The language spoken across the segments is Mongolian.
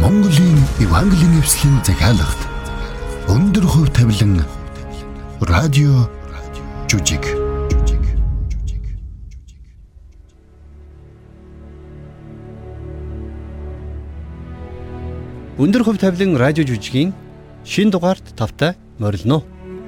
Монголын Евангелийн эвслийн захиалгад өндөр хувь тавилан радио жүжиг. Өндөр хувь тавилан радио жүжигийн шинэ дугаарт тавтай морилно.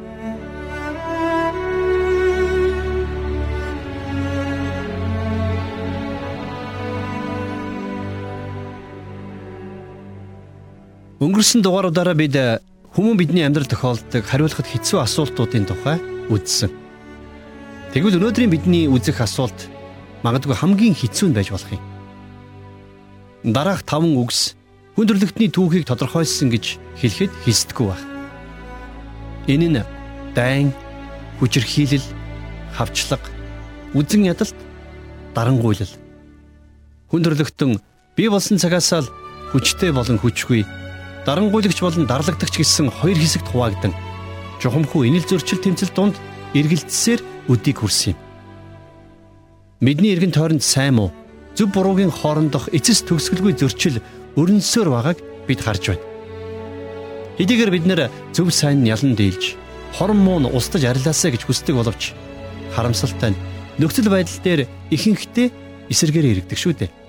Өнгөрсөн дугааруудаараа бид хүмүүс бидний амьдрал тохиолддог хариулахад хэцүү асуултуудын тухай үзсэн. Тэгвэл өнөөдрийн бидний үзэх асуулт магадгүй хамгийн хэцүү нь байж болох юм. Дараах 5 үгс хүн төрлөختний түүхийг тодорхойлсон гэж хэлэхэд хэлсдэггүй байна. Энэ нь дайн, хүчирхийлэл, хавчлага, үзэн ядалт, дарангуйлал. Хүн төрлөختөн бий болсон цагаас л хүчтэй болон хүчгүй, дарангуйлагч болон дарлагдагч гэсэн хоёр хэсэгт хуваагдан жухамхүү инэл зөрчил тэмцэл донд эргэлтсээр өдийг хүрсэн юм. Бидний эргэн тойронд сайн муу, зөв буруугийн хоорондох эцэс төгсгөлгүй зөрчил өрнөсөөр байгааг бид харж байна. Хэдийгээр бид нэр зөв сайн нь ялан дийлж, хорон муу нь устдаж арилаасаа гэж хүсдэг боловч харамсалтай нь нөхцөл байдал дээр ихэнхдээ эсэргээр иргэдэг шүү дээ.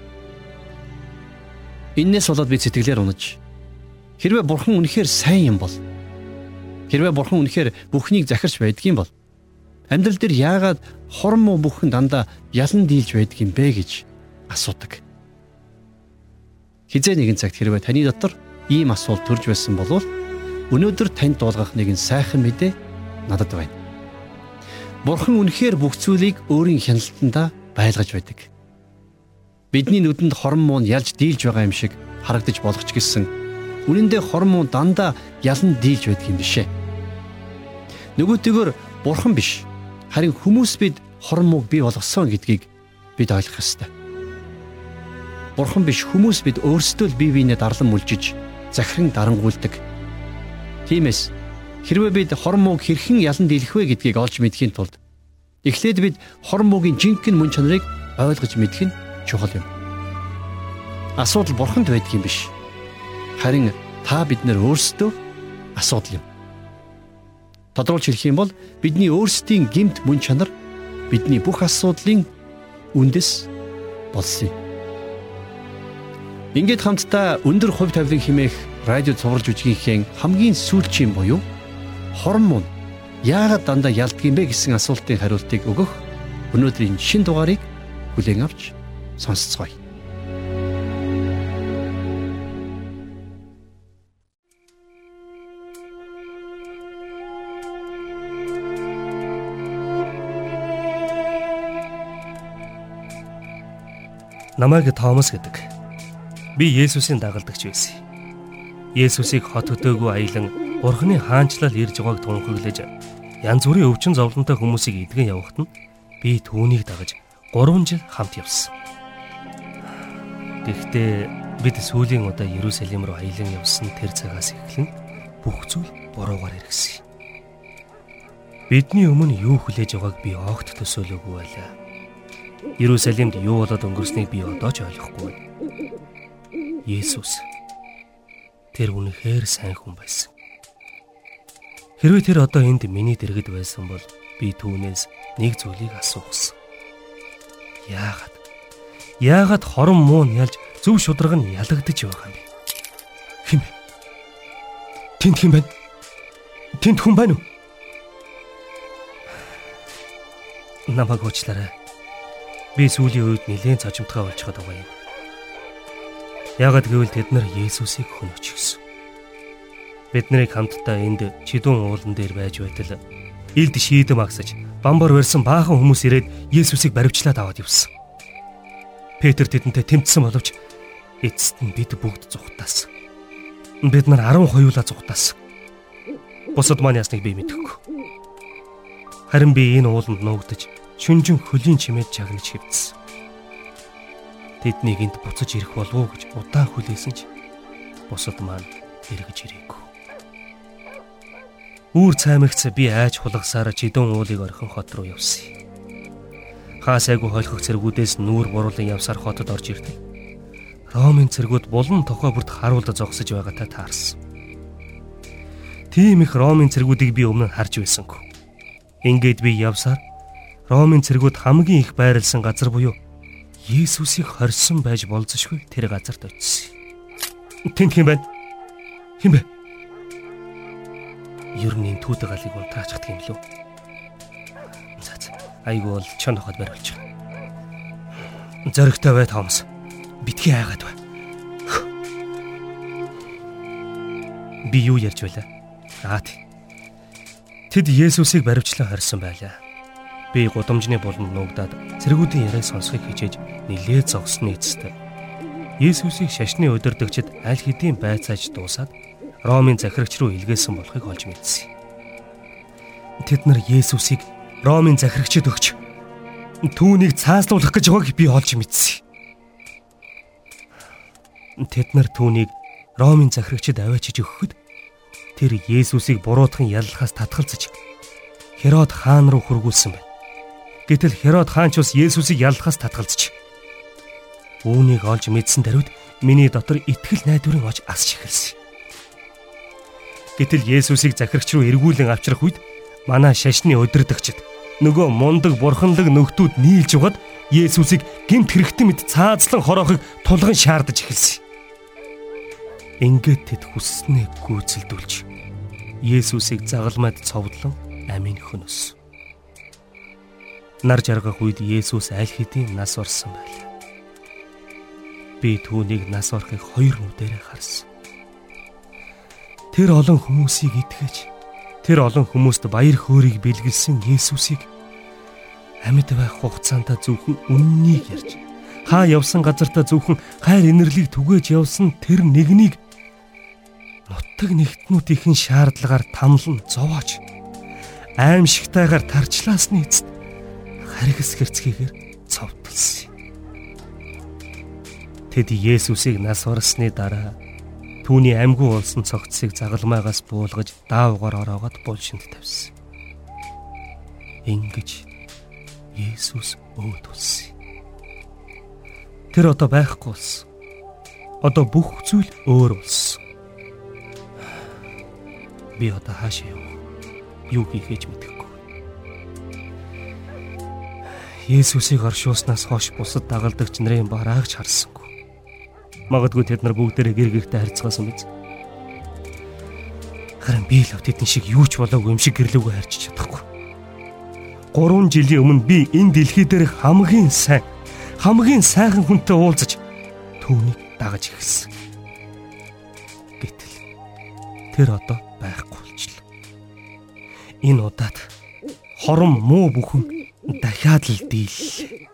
Иннээс болоод бид сэтгэлээр унаж, хэрвээ бурхан үнэхээр сайн юм бол, хэрвээ бурхан үнэхээр бүхнийг захирч байдгийн бол амьдрал дээр яагаад хорон муу бүхэн дандаа ялан дийлж байдаг юм бэ гэж асуудаг. Хизээ нэгэн цагт хэрвээ таны дотор ийм асуулт төрж байсан бол өнөөдөр танд дуулгах нэгэн сайхан мэдээ надад байна. Бурхан үнэхээр бүх зүйлийг өөрийн хяналтандаа байлгаж байдаг. Бидний нүдэнд хорон муу нь ялж дийлж байгаа юм шиг харагдаж болох ч гэсэн үнэн дээр хорон муу дандаа ялан дийлж байдаг юм бишээ. Нөгөөтэйгөр бурхан биш, харин хүмүүс бид хорон мууг бий болгосон гэдгийг бид ойлгох ёстой. Бурхан биш, хүмүүс бид өөрсдөө л бие биенээ дарлан мүлжиж, захиран дарангуйлдаг. Тиймээс хэрвээ бид хорон мууг хэрхэн ялан дийлэх вэ гэдгийг олж мэдхийн тулд эхлээд бид хорон муугийн жинхэнэ мөн чанарыг ойлгож мэдэх нь чухал юм. Асуудал бурханд байдаг юм биш, харин та бид нар өөрсдөө асуудал юм. Тодруулж хэлэх юм бол бидний өөрсдийн гэмт мөн чанар бидний бүх асуудлын үндэс болсон юм. Ингээд хамтдаа өндөр хувь тавилан хэмээх радио цуврал жүжигийнхээ хамгийн сүүлчийн буюу хорон муу яагаад дандаа ялддаг юм бэ гэсэн асуултын хариултыг өгөх өнөөдрийн шинэ дугаарыг хүлээн авч сонсцгоё. Намайг Томас гэдэг. Би Есүсийн дагалдагч байсан. Есүсийг хот хөдөөгүй аялан Бурханы хаанчлал ирж байгааг тунхаглаж янз бүрийн өвчин зовлонтой хүмүүсийг эдгэн явахад нь би түүнийг дагаж 3 жил хамт явсан. Гэхдээ бид сүүлийн удаа Иерусалим руу аялан явсан тэр цагаас эхлэн бүх зүйл буруугаар хэрэгсэн. Бидний өмнө юу хүлээж байгааг би огт төсөөлөөгүй байлаа. Иерусалимд юу болоод өнгөрснийг би одоо ч ойлгохгүй байна. Есүс тэр үнэхээр сайн хүн байсан. Хэрвээ тэр одоо энд миний дэргэд байсан бол би түүнээс нэг зүйлийг асуусан. Яагаад хорон муу нь ялж зөв шударга нь ялагдаж байгаа юм бэ? Хэн бэ? Тэнд хэн байна? Тэнд хүн байна уу? Намайг уучлаарай. Би сүүлийн үед нэлээд цожимтгай болчиход байгаа юм. Яагаад гэвэл тэд нар Есүсийг хөнөөч гисэн. Бид нарыг хамтдаа энд чидүүн уулан дээр байж байтал илд шийдэм агсаж бамбар барьсан баахан хүмүүс ирээд Есүсийг баривчлаад аваад явсан. Петр тэдэнтэй тэмцсэн боловч эцэст нь бид бүгд зүхтаасан. Бид нар 10 хоёулаа зүхтаасан. Бусад маань ясныг би мэдэхгүй. Харин би энэ ууланд нуугдаж шүнжин хөлийн чимээд чагнаж хэвдсэн. Тэднийг энд буцаж ирэх болов уу гэж удаан хүлээсэн ч бусад маань эргэж ирээгүй. Үүр цаймагц би айж хулгасаар чидүүн уулыг орхин хот руу явсан. Хаасайгүй холхох цэргүүдээс нүүр буруулан явсаар хотод орж ирдэг. Ромын цэргүүд булан тохой бүрт харуулж зогсож байгаатай таарсан. Тийм их Ромын цэргүүдийг би өмнө нь харж байсангүй. Ингээд би явсаар Ромын цэргүүд хамгийн их байрлсан газар буюу Есүсийг хорьсон байж болзошгүй тэр газарт очив. Тэнд хэм байна? Хэм бэ? Ер нь энэ түүдэг галыг унтраачдаг юм лүү. Айгуул чон хоход барилж байгаа. Зоригтой бай Томас. Битгий хайгаад бай. Би юу ярьж байлаа? Тэд Есүсийг баривчлан хорьсон байлаа. Би гудамжны буланд нуугдаад цэргүүдийн яриаг сонсхийг хичээж нилээд зогсны эцэст Есүсийг шашны удирдагчид аль хэдийн байцааж дуусаад Ромын захирагч руу илгээсэн болохыг олж мэдсэн. Тэд нар Есүсийг Ромын захирагчид өгч түүнийг цааслуулах гэж байгааг би олж мэдсэн. Тэд нар түүнийг Ромын захирагчид аваачиж өгөхөд тэр Есүсийг буруутган яллахаас татгалзаж Херод хаан руу хөргүүлсэн байна. Гэтэл Херод хаан ч бас Есүсийг яллахаас татгалзаж үүнийг олж мэдсэн даруйд миний дотор итгэл найдварын ож асч эхэлсэн. Гэтэл Есүсийг захирагч руу эргүүлэн авчрах үед манай шашны удирдагчид нөгөө мундаг бурханлаг нөхдүүд нийлж угаад Есүсийг гэмт хэрэгтэй мэд цаазлан хороохыг тулган шаардаж эхэлсэн. Ингээд тэд хүсснээ гүйцэлдүүлж Есүсийг загалмайд цовдлон амийн хөнөс. Нар жаргах үед Есүс аль хэдийн нас орсон байлаа. Би түүнийг нас орохыг хоёр нүдээрээ харсан. Тэр олон хүмүүсийг итгэж, тэр олон хүмүүст баяр хөөргийг бэлгэлсэн Есүсийг амьд байх хугацаанд зөвхөн үннийг ярьж, хаа явсан газартаа зөвхөн хайр инэрлийг түгээж явсан тэр нэгнийг нутаг нэгтнүүдийн шаардлагаар тамлан зовоож, аимшигтайгаар тарчлаасны эцэст харгас хэрцгийгээр цовдлсон. Тэд Есүсийг нас орсны дараа түүний амьгүй улсан цогцсыг загалмайгаас буулгаж даавгаар ороогод булшинд тавьсан. Ингэж Есүс өөд болсон. Тэр одоо байхгүй болсон. Одоо бүх зүйл өөр болсон. Би одоо хаашаа явах? Юу хийхэж мэдэхгүй. Есүсийг оршууснаас хойш бусад дагалдагч нарын бараагч харсангүй. Магадгүй тэд нар бүгдээрээ гэр гэртээ харьцаасан биз. Харин би л тэдний шиг юу ч болоогүй юм шиг гэрлүүгөө харьцаж чадахгүй. 3 жилийн өмнө би энэ дэлхий дээрх хамгийн сайхан хүнтэй уулзаж түүнийг дагаж эхэлсэн. Гэтэл тэр одоо байхгүй болчихлоо. Энэ удаад хорон муу бүхэн дахиад л дийллээ.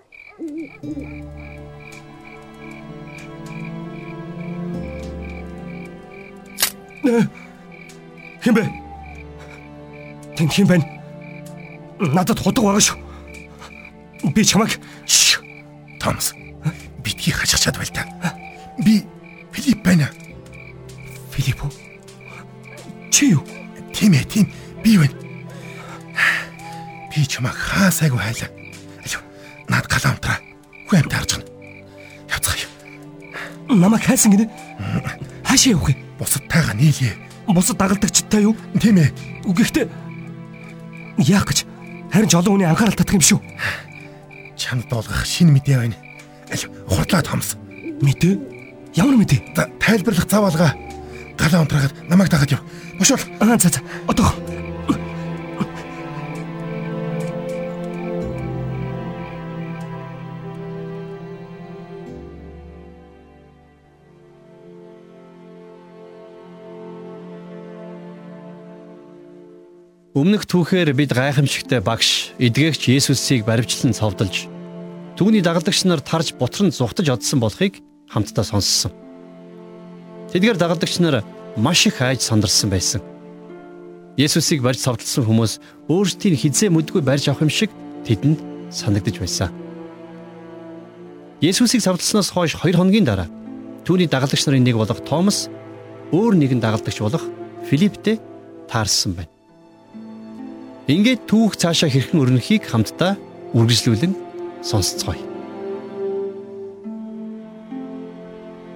Хэм бэ? Тэнд хэм байна? Надад худаг байгаа шүү. Би чамайг Томас битгий хажигчаад байл та. Би Филипп байна. Филипп үү? Чи юу? Тийм би байна. Би чамайг хаа сайгүй хайлаа. Алив над галаамтраа хүн амт харж байна. Явцгаая. Намайг хайсан гинэ. Хаашаа явах вэ? Бусадтайгаа нийлээ. Бусад дагалдагчтай юу? Тийм ээ. Гэхдээ яах гэж? Харин ч олон хүний анхаарал татах юм шүү. Чамд болгох шинэ мэдээ байна. Алив хурдлаа Томас. Мэдээ? Ямар мэдээ? Тайлбарлах заавалгаа. Галаа унтраагаад намайг дагаад яв. Бошвол. За. Одоо. Өмнөх түүхээр бид гайхамшигтай багш эдгээгч Есүсийг баривчлан цовдолж түүний дагалдагч нар тарж бутран зүхтаж одсон болохыг хамтдаа сонссон. Тэдгээр дагалдагч нар маш их айж сандарсан байсан. Есүсийг барьж цовдлсон хүмүүс өөрсдийн хизээ мэдгүй барьж авах юм шиг тэдэнд санагдаж байсан. Есүсийг цовдлсноос хойш 2 хоногийн дараа түүний дагалдагч нарын нэг болох Томас өөр нэгэн дагалдагч болох Филипптэй таарсан байна. Ингээд түүх цаашаа хэрхэн өрнөхийг хамтдаа үргэлжлүүлэн сонсцгоё.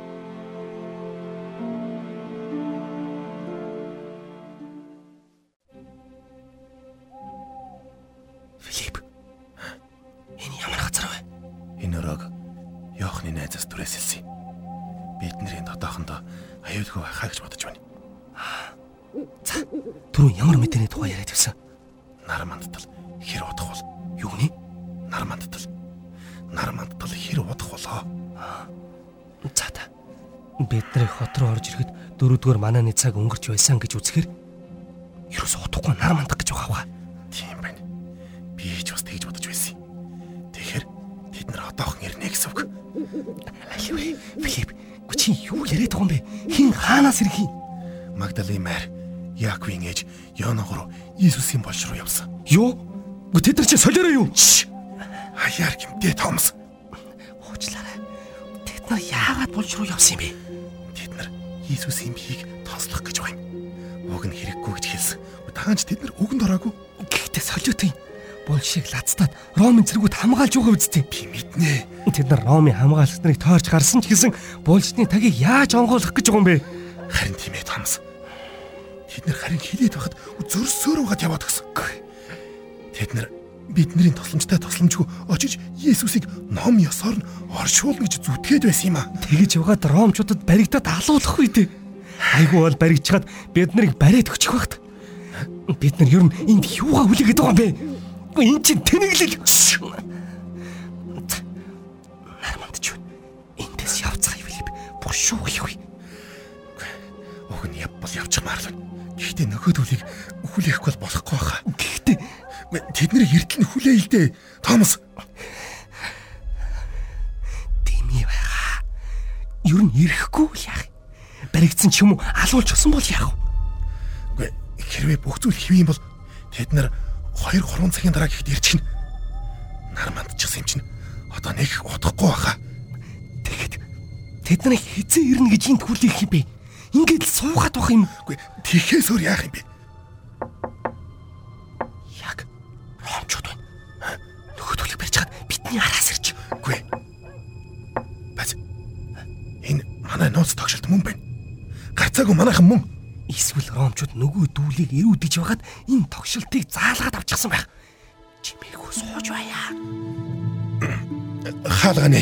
Иохны найзаас түрээсэлсэн. Бидний дотоохондоо аюулгүй байхаа гэж бодож байна. За, түрүү ямар мэдээний тухай яриад байсан? Нар мандтал хэр удах бол? Юу нэ? Нар мандтал хэр удах болоо? За та. Бид нарыг хот руу орж ирэхэд 4-р мананы цаг өнгөрч байсан гэж үзэхээр ерөөс утгагүй нар мандах гэж байгаа. Тийм байна. Би ч бас тэгж бодож байсан. Тэгэхээр тэд нар одоохон ирнэ гэсэн үг. Алив Филипп, чи юу яриад байгаа юм бэ? Хин хаанаас ирэх юм? Магдалины маар Яаковын ээж Йоногоор Иесусийн болш руу явсан. Юу? Тэд нар чи солиороо юу? Хаяар гэмтээ Томас. Уучлаарай. Тэд нар яагаад болш руу явсан юм бэ? Тэд нар Иесусийн биеийг тослох гэж байна. Уг нь хэрэггүй гэж хэлсэн. Таанч тэд нар үгэнд ороогүй. Гэхдээ солиотой Большийг лацтаад Ромын цэргүүд хамгаалж байгаа үсттэй. Би мэднэ. Тэд нар Ромын хамгаалагч нарыг тойрч гарсан ч гэсэн Большны тагийг яаж онгойлгох гэж байгаа юм бэ? Харин тийм ээ Томас. Тэд нар харин хилээд байхад зөрсөөр угаад яваад гисэн. Тэд нар бидний тосламжтай тосламжгүй очиж Иесусыг ном ёсоор нь оршуулна гэж зүтгээд байсан юм а. Тэгэж явгаад Ромчуудад баригдаад алуулах үед айгүй бол баригчаад бид нарыг бариад өчөх багт. Бид нар ер нь энд юугаа хүлээгээд байгаа юм бэ? Энд чинь тэнэглэл. Нармандч юу? Эндээс явцгаая Филипп. Бушуу юу? Уг нь явбал явчихмаар л. Гэхдээ нөхөдөлийг хүлээхгүй бол болохгүй хаа. Гэхдээ тэд нарыг эрдэл нь хүлээе л дээ. Томас. Тэмээ байгаа. Ер нь ирэхгүй л яах? Баригдсан ч юм уу алуулчихсан бол яах вэ? Хэрвээ бүх зүйл хэвэн бол тэд нар 2-3 цагийн дараа гэхэд ирчихнэ. Нар мандчихсан юм чинь одоо нэг удахгүй баха. Тэгэхэд тэд нарыг хизээ ирнэ гэж энд хүлээх юм бэ? Ингээд л суугаад байх юм. Тэхээс өөр яах юм бэ? Яг Ромчууд байна. Нөхөдөлөг барьж хаад бидний араас ирж. Үгүй. Бац. Энэ манай нууц тогшилт мөн байна. Гарцаагүй манайхан мөн. Эсвэл Ромчууд нөгөө дүүлийг эрүүдэж байгаад энэ тогшилтыг заалгаад авчихсан байх. Чимээгүй сууж байя. Хаалгааны.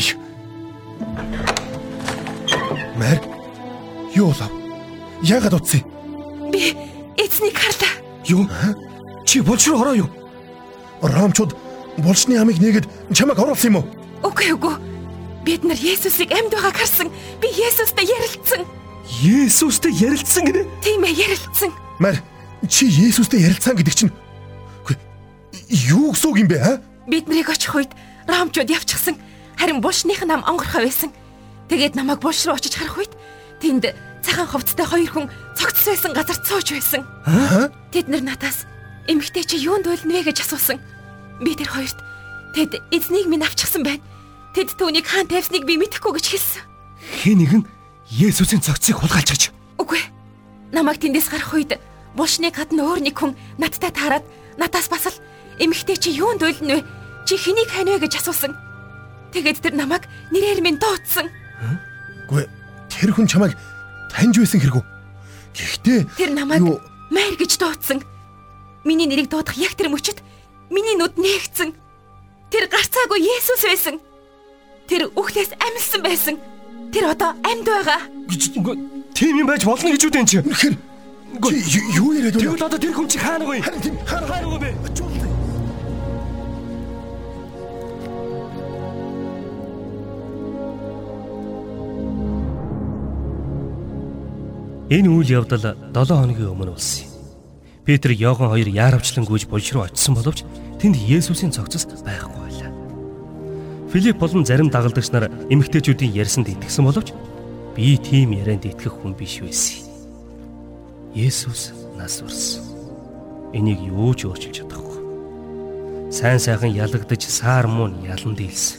Мэр юу лав? Яагаад утсан? Би эцнийг харлаа. Юу? Чи булш руу ороо юу? Ромчууд булшны амийг нээгээд чамайг оруулсан юм уу? Үгүй. Бид нар Есүсийг амьд байгааг харсан. Би Есүстэй ярилцсан. Есүстэй ярилцсан гинэ? Тийм ээ, ярилцсан. Мэр чи Есүстэй ярилцсан гэдэг чинь юу гэсэн үг юм бэ, аа? Бид нарыг очих үед Ромчууд явчихсан. Харин булшных нам онгорхоо байсан. Тэгээд намайг булш руу очиж харах үед тэнд цагаан хувцастай 2 хүн цогцос байсан газар цууж байсан. Тэд нар надаас эмэгтэй чи юунд байлна вэ гэж асуусан. Би тэр хоёрт тэд эзнийг минь авчихсан байна. Тэд түүнийг хаан тавьсныг би мэдэхгүй гэж хэлсэн. Хэн нэгэн Есүсийн цогцыг хулгайлж гэж. Үгүй. Намайг тэндээс гарах үед булшны гадна өөр нэг хүн надтай таарад надаас бас л эмэгтэй чи юунд байлна вэ? Чи хэнийг хань вэ гэж асуусан. Тэгээд тэр намайг нэрээр минь дуудсан. Үгүй. Тэр хүн чамайг таньж байсан хэрэггүй. Гэхдээ тэр намайг Майр гэж дуудсан. Миний нэрийг дуудах яг тэр мөчөд миний нүд нээгцэн. Тэр гарцаагүй Есүс байсан. Тэр үхлээс амьсан байсан. Тэр одоо амьд байгаа. Тийм юм байж болно гэж үү энэ чи. Үнэхээр чи юу яриад вэ? Тэгвэл одоо тэр хүн чи хаана вэ? Харин тийм хаана вэ? Энэ үйл явдал 7 хоногийн өмнө болсон юм. Петр, Иохан хоёр яаравчлан гүйж булш руу очсон боловч тэнд Есүсийн цогцос байхгүй байлаа. Филипп болон зарим дагалдагч нар эмэгтэйчүүдийн ярьсанд итгэсэн боловч би тийм ярианд итгэх хүн биш байсан. Есүс нас барсан. Энийг юу ч өөрчилж чадахгүй. Сайн сайхан ялагдаж саар муу ялан дийлсэн.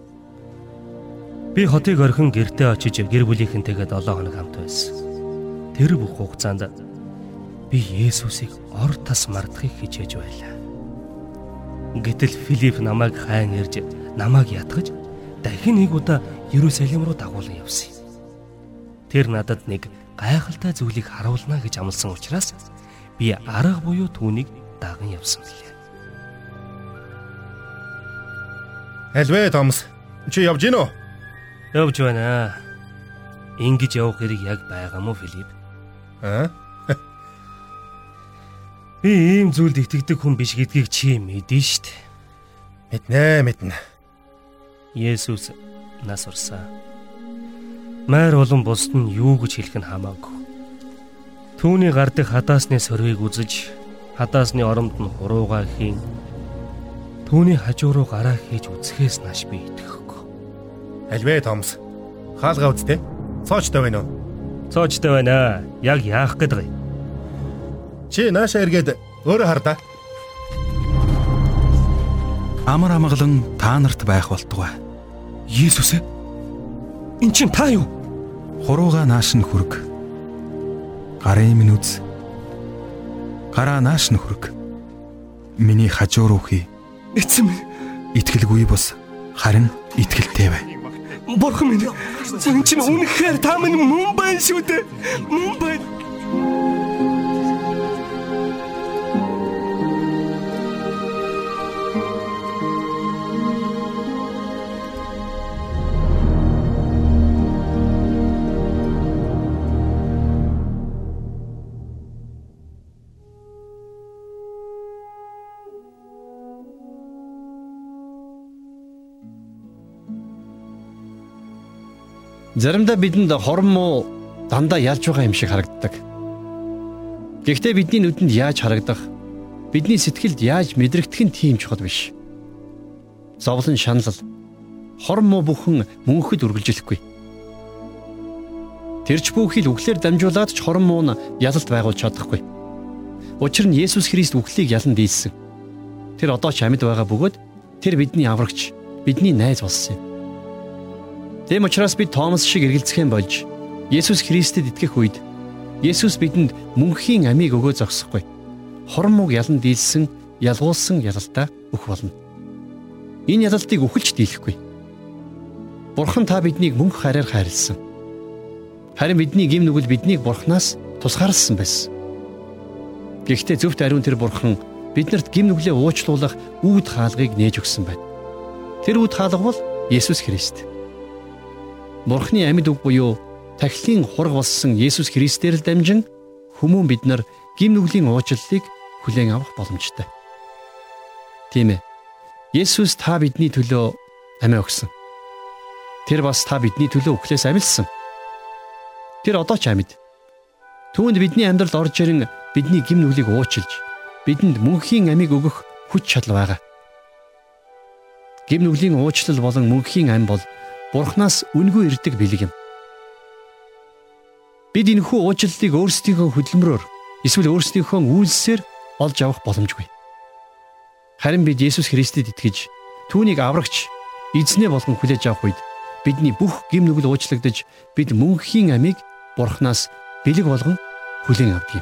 Би хотыг орхин гэртээ очиж гэр бүлийнхэнтэйгээ 7 хоног хамт байсан. Тэр бүх хугацаанд би Есүсийг ор тас мартахыг хичээж байлаа. Гэтэл Филипп намайг хайн ирж намайг ятгаж дахин нэг удаа Иерусалим руу дагуулan явсан. Тэр надад нэг гайхалтай зүйлийг харуулна гэж амласан учраас би арга буюу түүнийг даган явсан билээ. Альвэ Томас, чи явж гин үү? Явж байна. Ингэж явах хэрэг яг байгаа мó Филипп? Би ийм зүйлд итгэдэг хүн биш гэдгийг чи мэдэн штт. Мэднэ. Есүс нас урсан. Майр болон бусд нь юу гэж хэлэх нь хамаагүй. Түүний гар дэх хадаасны соргийг үзэж, хадаасны оронд нь хуруугаа хийн. Түүний хажуу руу гараа хийж үзэхээс нааш би итгэхгүй. Альвэ Томс. Хаалгаа үзтээ. Цоочтой байна уу? Цоочтой байна. Яг яах гээд байгаа юм? Чи наашаа эргээд өөрөө хар да. Амар амгалан та нарт байх болтугай. Есүс ээ. Энд чинь та юу? Хурууга нааш нь хүрг. Гарын минь үз. Гараа нааш нь хүрг. Миний хажуу руу хий. Эцэм Итгэлгүй бус. Харин итгэлтэй бай. Бурхан минь. Энд чинь үнэхээр та минь мөн байна шүү дээ. Мөн байна. Заримдаа бидэнд хорон муу дандаа ялж байгаа юм шиг харагддаг. Гэхдээ бидний нүдэнд яаж харагдах, бидний сэтгэлд яаж мэдрэгдэх нь тийм чухал биш. Зовлон шанал, хорон муу бүхэн мөнхөд үргэлжлэхгүй. Тэрч бүхий л үглээр дамжуулаад ч хорон муу нь ялалт байгуулж чадахгүй. Учир нь Есүс Христ үглийг ялан дийлсэн. Тэр одоо ч амьд байгаа бөгөөд тэр бидний аврагч, бидний найз болсон юм. Тэм учраас бид Томас шиг эргэлзэх юм болж Есүс Христэд итгэх үед Есүс бидэнд мөнхийн амийг өгөө зогсохгүй. Хорон мууг ялан дийлсэн, ялгуулсан ялалтаа өгөх болно. Энэ ялалтыг үхэлж дийлэхгүй. Бурхан та биднийг мөнх хараар хайрлсан. Харин бидний гэм нүгэл биднийг Бурханаас тусгаарлсан байсан. Гэхдээ зөвхт ариун тэр Бурхан биднэрт гэм нүглээ уучлуулах үүд хаалгыг нээж өгсөн байна. Тэр үүд хаалга бол Есүс Христ. Бурхны амьд үг буюу тахилын хураг болсон Есүс Христээр л дамжин хүмүүн бид нар гэм нүглийн уучлалыг хүлээн авах боломжтой. Тийм ээ. Есүс та бидний төлөө амиа өгсөн. Тэр бас та бидний төлөө үхлээс амилсан. Тэр одоо ч амьд. Түүнд бидний амьдралд орж ирэн бидний гэм нүглийг уучлж, бидэнд мөнхийн амийг өгөх хүч чадал байгаа. Гэм нүглийн уучлал болон мөнхийн ам бол Бурханаас үнгүй ирдэг бэлэг юм. Бид энэхүү уучлалыг өөрсдийнхөө хөдөлмөрөөр эсвэл өөрсдийнхөө үйлсээр олж авах боломжгүй. Харин бид Есүс Христэд итгэж, түүнийг аврагч, эзнээ болгон хүлээж авах үед бидний бүх гэм нүгэл уучлагдж, бид мөнхийн амийг Бурханаас бэлэг болгон хүлээн авдаг юм.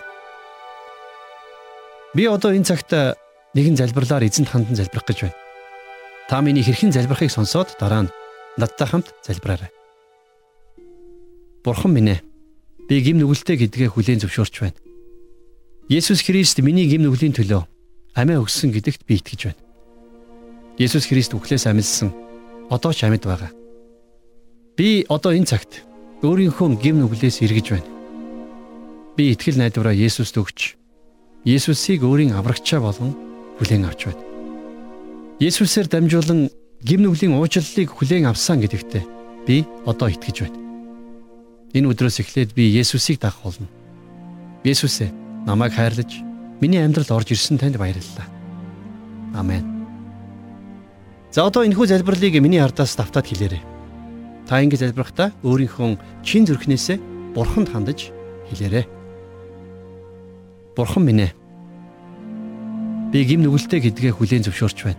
Би одоо энэ цагт нэгэн залбирлаар эзэнт хандан залбирах гэж байна. Та миний хэрхэн залбирахыг сонсоод дараа нь надтай хамт залбираарай. Бурхан минь ээ, би гэм нүгэлтэй гэдгээ хүлээн зөвшөөрч байна. Есүс Христ миний гэм нүглийн төлөө амиа өгсөн гэдэгт би итгэж байна. Есүс Христ үхлээс амилсан, одоо ч амьд байгаа. Би одоо энэ цагт өөрийнхөө гэм нүглээс эргэж байна. Би итгэл найдвараа Есүст өгч, Есүсийг өөрийн аврагчаа болгон хүлээн авч байна. Есүсээр дамжуулан гэм нүглийн уучлалыг хүлээн авсан гэдэгтээ би одоо итгэж байна. Энэ өдрөөс эхлээд би Есүсийг дагах болно. Есүс ээ, намайг хайрлаж, миний амьдралд орж ирсэн танд баярлалаа. Амен. За одоо энэхүү залбирлыг миний ардаас давтаад хэлээрэй. Та ингэ залбирахдаа өөрийнхөө чин зүрхнээсээ Бурханд хандаж хэлээрэй. Бурхан минь ээ, би гэм нүгэлтэй гэдгээ хүлээн зөвшөөрч байна.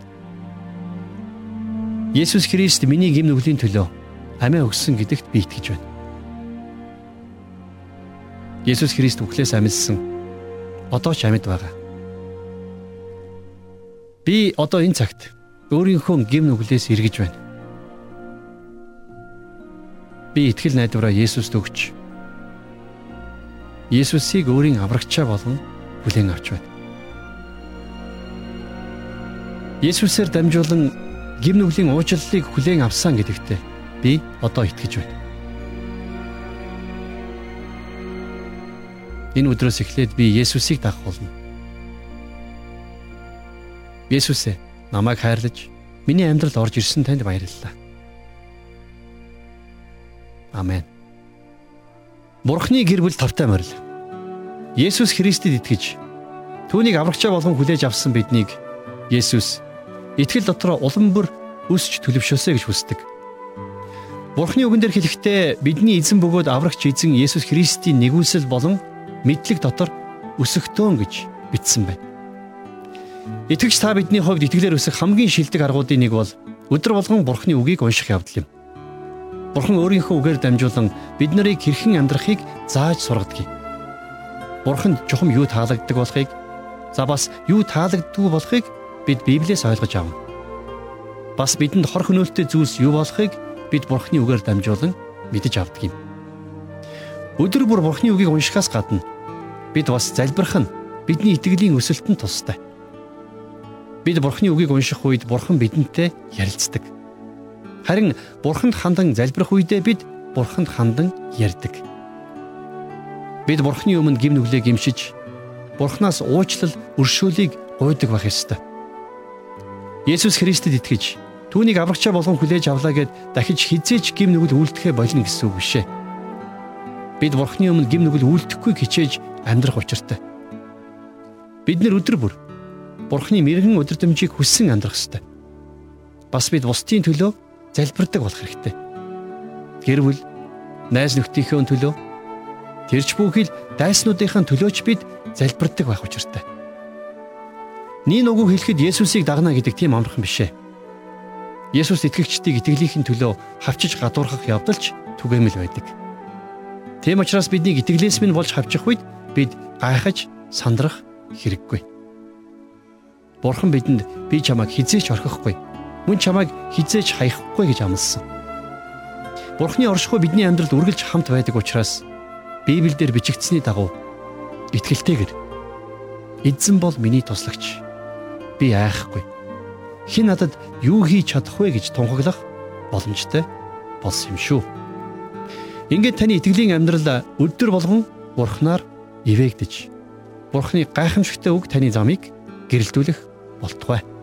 Есүс Христ миний гэм нүглийн төлөө амиа өгсөн гэдэгт би итгэж байна. Есүс Христ үхлээс амилсан, одоо ч амьд байгаа. Би одоо энэ цагт өөрийнхөө гэм нүглээс эргэж байна. Би итгэл найдвараа Есүст өгч, Есүсийг өөрийн аврагчаа болгон хүлээн авч байна. Есүсээр дамжуулан гэм нүглийн уучлалыг хүлээн авсан гэдэгтээ би одоо итгэж байна. Энэ өдрөөс эхлээд би Есүсийг дагах болно. Есүс ээ, намайг хайрлаж миний амьдралд орж ирсэн танд баярлалаа. Амен. Бурхны гэр бүл тавтай морил. Есүс Христэд итгэж түүнийг аврагчаа болгон хүлээж авсан биднийг Есүс итгэл дотор улам бүр өсч төлөвшөөсэй гэж хүсдэг. Бурхны үгэн дээр хэлэхдээ бидний эзэн бөгөөд аврагч эзэн Есүс Христийн нэгүсэл болон мэдлэг дотор өсөхтөн гэж бичсэн байна. Итгэгч та бидний хувьд итгэлээр өсөх хамгийн шилдэг аргуудын нэг бол өдөр болгон Бурхны үгийг унших явдал юм. Бурхан өөрийнхөө үгээр дамжуулан бид нарыг хэрхэн амьдрахыг зааж сургадаг. Бурханд чухам юу таалагддаг болохыг, бас юу таалагддаггүй болохыг бид Библиэс ойлгож авна. Бас бидэнд хор хөнөөлттэй зүйлс юу болохыг бид Бурхны үгээр дамжуулан мэдэж авдаг юм. Өдөр бүр Бурхны үгийг уншихаас гадна бид бас залбирах нь бидний итгэлийн өсөлтөнд тустай. Бид Бурхны үгийг унших үед Бурхан бидэнтэй ярилцдаг. Харин Бурханд хандан залбирах үедээ бид Бурханд хандан ярьдаг. Бид Бурхны өмнө гим нүглээ гимшиж, Бурханаас уучлал, өршөөлийг гуйдаг байх ёстой. Есүс Христэд итгэж, түүнийг аврагчаа болгон хүлээж авлаа гэд дахиж хизээч гим нүгэл үлдэхэ болно гэсэн үг бишээ. Бид Бурхны өмнө гим нүгэл үлдэхгүй хичээж амьдрах учиртай. Бид нэр өдөр бүр Бурхны мэрэгэн өдөрдөмжийг хүссэн амьдрах ёстой. Бас бид бусдын төлөө залбирдаг болох хэрэгтэй. Гэр бүл, найз нөхдийнхөө төлөө, тэрч бүхэл дайснуудынхаа төлөөч бид залбирдаг байх учиртай. Нин уг хэлэхэд Есүсийг дагна гэдэг тийм амархан бишээ. Есүс итгэгчдийг итгэлийнхэн төлөө хавчиж гадуурхах явдалч түгээмэл байдаг. Тийм учраас бидний итгэлээс минь болж хавчих үед бид гайхаж сандрах хэрэггүй. Бурхан бидэнд би чамайг хизээч орхихгүй, мөн чамайг хизээч хаяхгүй гэж амласан. Бурханы оршихуй бидний амьдралд үргэлж хамт байдаг учраас Библиэлд бичигдсэний дагуу итгэлтэйгэр эзэн бол миний туслагч. Би айхгүй. Хэн надад юу хийж чадах вэ гэж тунхаглах боломжтой болсон юм шүү. Ингээд таны итгэлийн амьдрал өдөр болгон Бурханаар ивэгдэж, Бурханы гайхамшигтай үг таны замыг гэрэлтүүлэх болтугай.